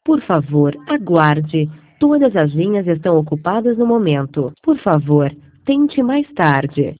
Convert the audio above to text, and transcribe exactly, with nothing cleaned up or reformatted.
Por favor, aguarde. Todas as linhas estão ocupadas no momento. Por favor, tente mais tarde.